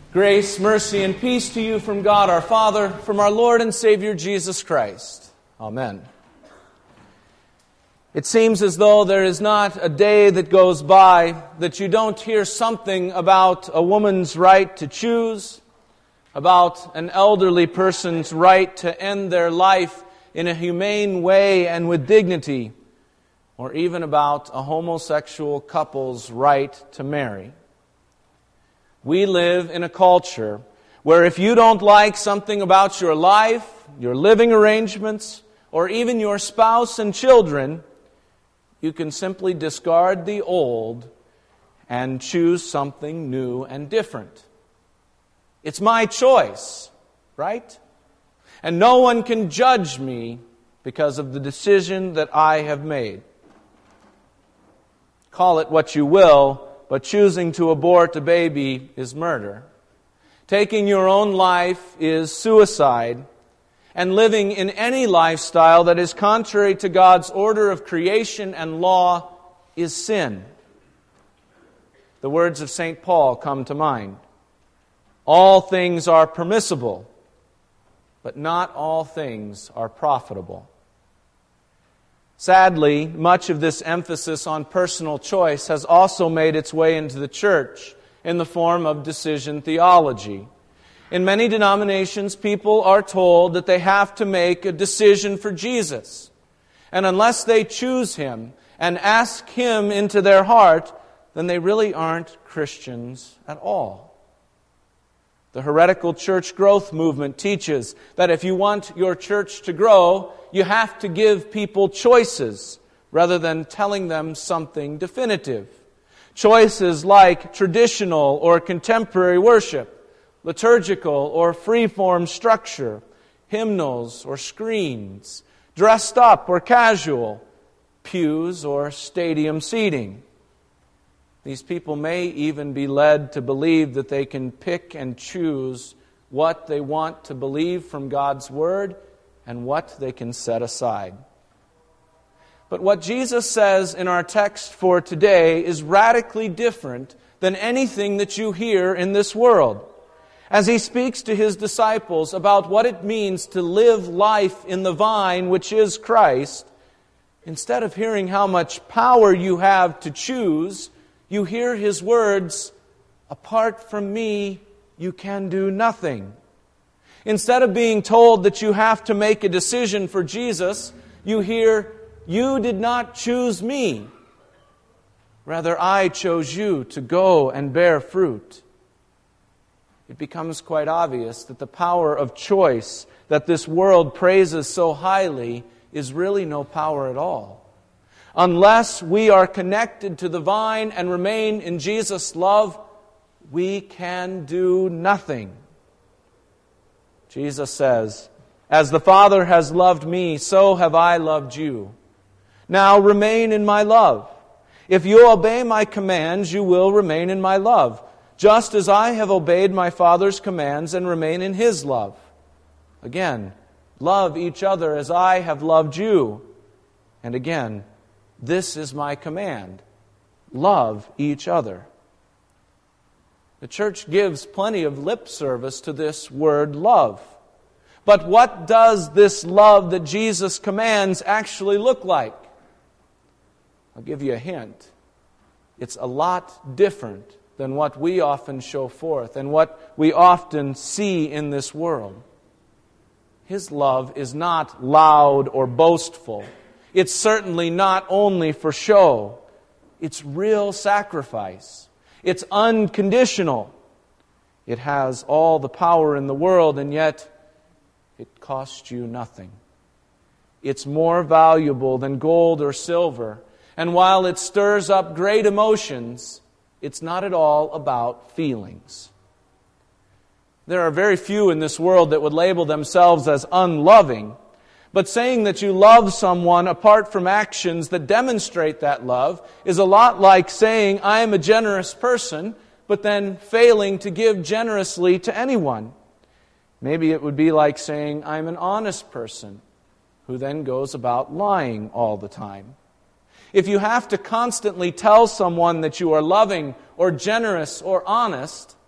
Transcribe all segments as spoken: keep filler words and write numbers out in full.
Grace, mercy, and peace to you from God our Father, from our Lord and Savior Jesus Christ. Amen. It seems as though there is not a day that goes by that you don't hear something about a woman's right to choose, about an elderly person's right to end their life in a humane way and with dignity, or even about a homosexual couple's right to marry. We live in a culture where if you don't like something about your life, your living arrangements, or even your spouse and children, you can simply discard the old and choose something new and different. It's my choice, right? And no one can judge me because of the decision that I have made. Call it what you will, but choosing to abort a baby is murder. Taking your own life is suicide. And living in any lifestyle that is contrary to God's order of creation and law is sin. The words of Saint Paul come to mind. All things are permissible, but not all things are profitable. Sadly, much of this emphasis on personal choice has also made its way into the church in the form of decision theology. In many denominations, people are told that they have to make a decision for Jesus. And unless they choose Him and ask Him into their heart, then they really aren't Christians at all. The heretical church growth movement teaches that if you want your church to grow, you have to give people choices rather than telling them something definitive. Choices like traditional or contemporary worship, liturgical or free-form structure, hymnals or screens, dressed up or casual, pews or stadium seating. These people may even be led to believe that they can pick and choose what they want to believe from God's Word and what they can set aside. But what Jesus says in our text for today is radically different than anything that you hear in this world. As He speaks to His disciples about what it means to live life in the vine, which is Christ, instead of hearing how much power you have to choose, you hear His words, "Apart from me, you can do nothing." Instead of being told that you have to make a decision for Jesus, you hear, "You did not choose me. Rather, I chose you to go and bear fruit." It becomes quite obvious that the power of choice that this world praises so highly is really no power at all. Unless we are connected to the vine and remain in Jesus' love, we can do nothing. Jesus says, "As the Father has loved me, so have I loved you. Now remain in my love. If you obey my commands, you will remain in my love, just as I have obeyed my Father's commands and remain in His love." Again, love each other as I have loved you. And again, this is my command. Love each other. The church gives plenty of lip service to this word love. But what does this love that Jesus commands actually look like? I'll give you a hint. It's a lot different than what we often show forth and what we often see in this world. His love is not loud or boastful. It's certainly not only for show. It's real sacrifice. It's unconditional. It has all the power in the world, and yet it costs you nothing. It's more valuable than gold or silver, and while it stirs up great emotions, it's not at all about feelings. There are very few in this world that would label themselves as unloving, but saying that you love someone apart from actions that demonstrate that love is a lot like saying, "I am a generous person," but then failing to give generously to anyone. Maybe it would be like saying, "I'm an honest person," who then goes about lying all the time. If you have to constantly tell someone that you are loving or generous or honest,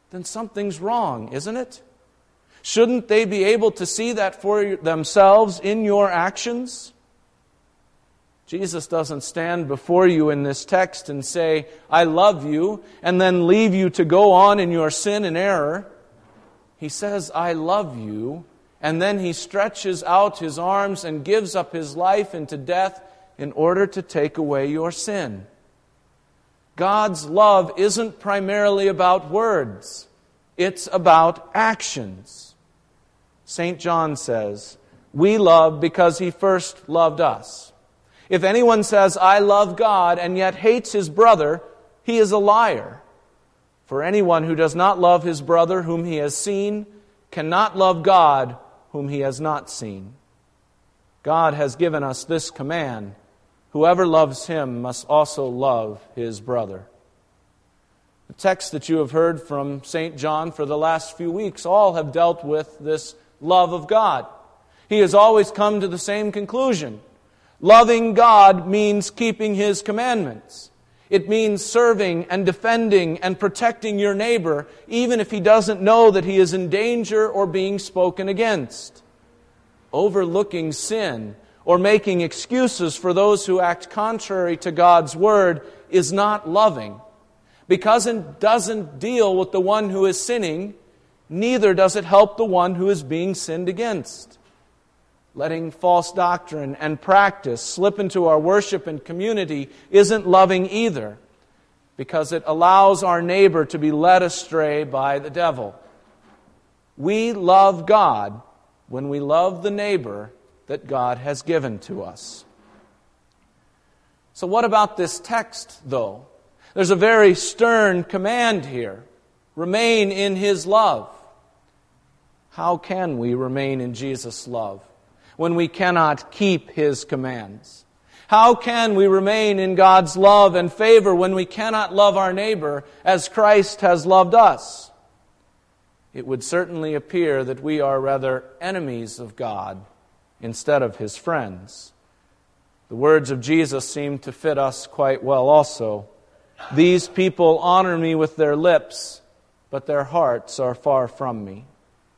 then something's wrong, isn't it? Shouldn't they be able to see that for themselves in your actions? Jesus doesn't stand before you in this text and say, I love you, and then leave you to go on in your sin and error. He says, I love you, and then He stretches out His arms and gives up His life into death in order to take away your sin. God's love isn't primarily about words. It's about actions. Saint John says, we love because He first loved us. If anyone says, I love God, and yet hates his brother, he is a liar. For anyone who does not love his brother whom he has seen cannot love God whom he has not seen. God has given us this command: whoever loves Him must also love his brother. The texts that you have heard from Saint John for the last few weeks all have dealt with this love of God. He has always come to the same conclusion. Loving God means keeping His commandments. It means serving and defending and protecting your neighbor, even if he doesn't know that he is in danger or being spoken against. Overlooking sin or making excuses for those who act contrary to God's word is not loving. Because it doesn't deal with the one who is sinning, neither does it help the one who is being sinned against. Letting false doctrine and practice slip into our worship and community isn't loving either, because it allows our neighbor to be led astray by the devil. We love God when we love the neighbor that God has given to us. So what about this text, though? There's a very stern command here. Remain in His love. How can we remain in Jesus' love when we cannot keep His commands? How can we remain in God's love and favor when we cannot love our neighbor as Christ has loved us? It would certainly appear that we are rather enemies of God instead of His friends. The words of Jesus seem to fit us quite well also. These people honor me with their lips, but their hearts are far from me.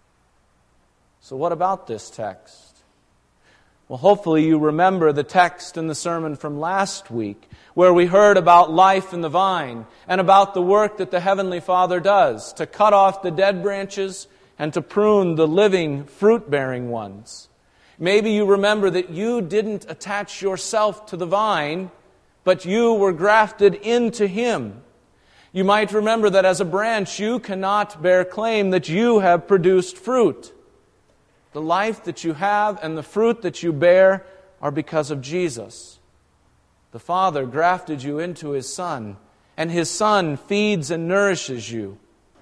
So what about this text? Well, hopefully you remember the text in the sermon from last week, where we heard about life in the vine and about the work that the Heavenly Father does to cut off the dead branches and to prune the living, fruit-bearing ones. Maybe you remember that you didn't attach yourself to the vine, but you were grafted into Him. You might remember that as a branch, you cannot bear claim that you have produced fruit. The life that you have and the fruit that you bear are because of Jesus. The Father grafted you into His Son, and His Son feeds and nourishes you.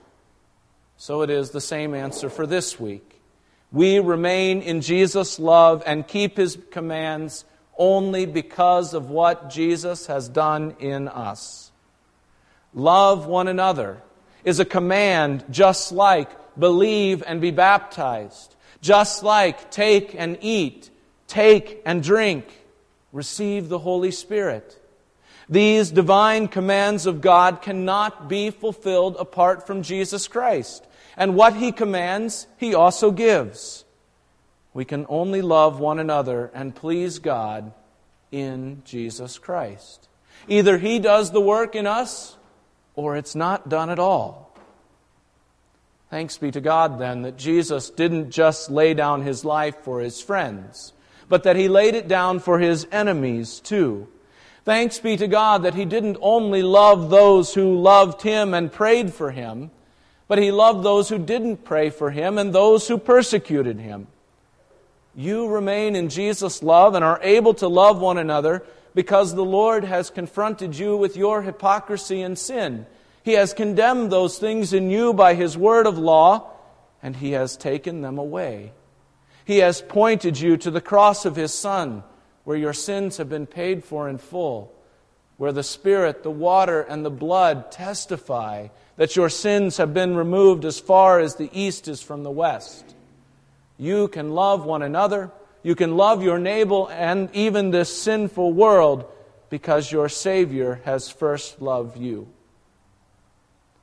So it is the same answer for this week. We remain in Jesus' love and keep His commands only because of what Jesus has done in us. Love one another is a command, just like believe and be baptized. Just like take and eat, take and drink, receive the Holy Spirit. These divine commands of God cannot be fulfilled apart from Jesus Christ. And what He commands, He also gives. We can only love one another and please God in Jesus Christ. Either He does the work in us, or it's not done at all. Thanks be to God, then, that Jesus didn't just lay down His life for His friends, but that He laid it down for His enemies, too. Thanks be to God that He didn't only love those who loved Him and prayed for Him, but He loved those who didn't pray for Him and those who persecuted Him. You remain in Jesus' love and are able to love one another because the Lord has confronted you with your hypocrisy and sin. He has condemned those things in you by His word of law, and He has taken them away. He has pointed you to the cross of His Son, where your sins have been paid for in full, where the Spirit, the water, and the blood testify that your sins have been removed as far as the east is from the west. You can love one another, you can love your neighbor and even this sinful world because your Savior has first loved you.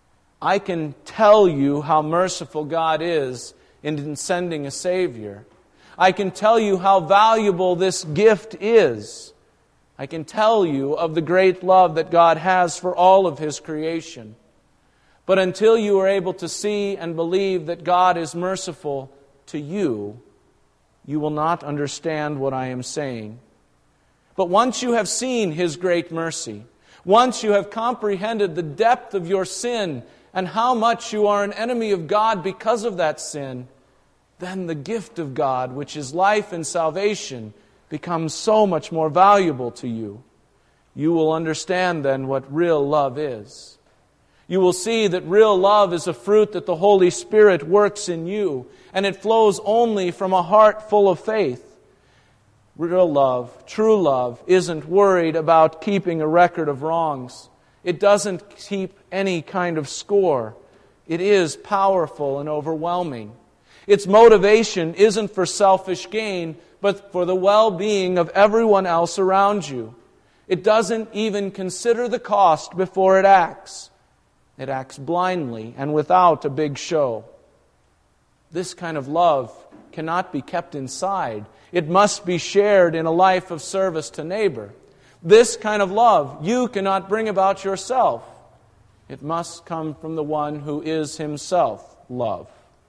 I can tell you how merciful God is in sending a Savior. I can tell you how valuable this gift is. I can tell you of the great love that God has for all of His creation. But until you are able to see and believe that God is merciful to you, you will not understand what I am saying. But once you have seen His great mercy, once you have comprehended the depth of your sin and how much you are an enemy of God because of that sin, then the gift of God, which is life and salvation, becomes so much more valuable to you. You will understand then what real love is. You will see that real love is a fruit that the Holy Spirit works in you, and it flows only from a heart full of faith. Real love, true love, isn't worried about keeping a record of wrongs. It doesn't keep any kind of score. It is powerful and overwhelming. Its motivation isn't for selfish gain, but for the well-being of everyone else around you. It doesn't even consider the cost before it acts. It acts blindly and without a big show. This kind of love cannot be kept inside. It must be shared in a life of service to neighbor. This kind of love you cannot bring about yourself. It must come from the one who is Himself love.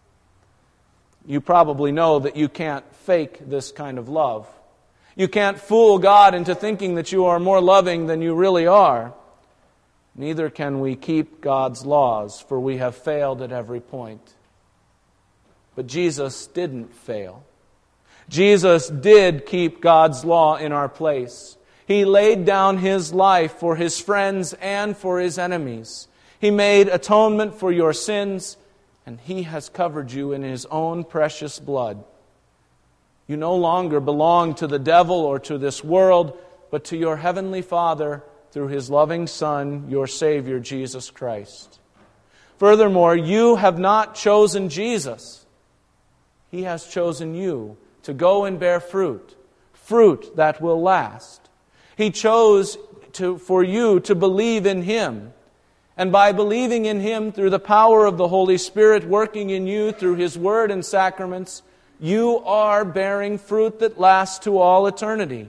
You probably know that you can't fake this kind of love. You can't fool God into thinking that you are more loving than you really are. Neither can we keep God's laws, for we have failed at every point. But Jesus didn't fail. Jesus did keep God's law in our place. He laid down His life for His friends and for His enemies. He made atonement for your sins, and He has covered you in His own precious blood. You no longer belong to the devil or to this world, but to your Heavenly Father through His loving Son, your Savior, Jesus Christ. Furthermore, you have not chosen Jesus. He has chosen you to go and bear fruit, fruit that will last. He chose to, for you to believe in Him. And by believing in Him through the power of the Holy Spirit working in you through His Word and sacraments, you are bearing fruit that lasts to all eternity.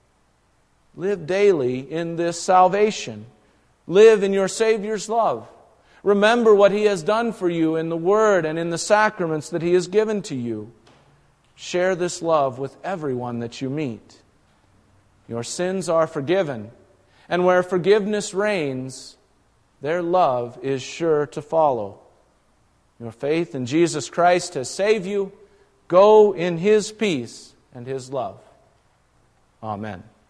Live daily in this salvation. Live in your Savior's love. Remember what He has done for you in the Word and in the sacraments that He has given to you. Share this love with everyone that you meet. Your sins are forgiven, and where forgiveness reigns, their love is sure to follow. Your faith in Jesus Christ has saved you. Go in His peace and His love. Amen.